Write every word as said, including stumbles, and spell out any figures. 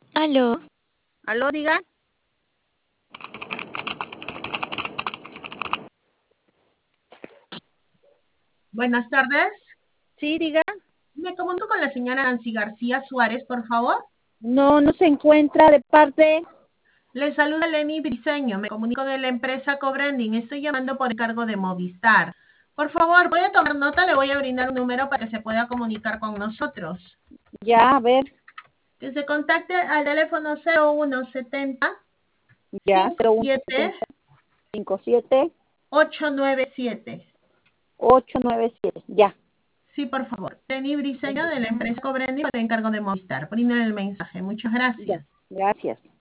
Aló, Aló, diga. Buenas tardes. Sí, diga. Me comunico con la señora Nancy García Suárez, por favor. No, no se encuentra de parte. Le saluda Lenny Briceño. Me comunico de la empresa Cobranding. Estoy llamando por encargo de Movistar. Por favor, voy a tomar nota, le voy a brindar un número para que se pueda comunicar con nosotros. Ya, a ver, Que se contacte al teléfono cero uno setenta ya, cincuenta cero y uno siete setenta cinco siete ocho nueve siete. ocho nueve siete. Ya. Sí, por favor. Lenny Briceño de la empresa Cobranding por encargo de Movistar. Brinden el mensaje. Muchas Ya, gracias. gracias.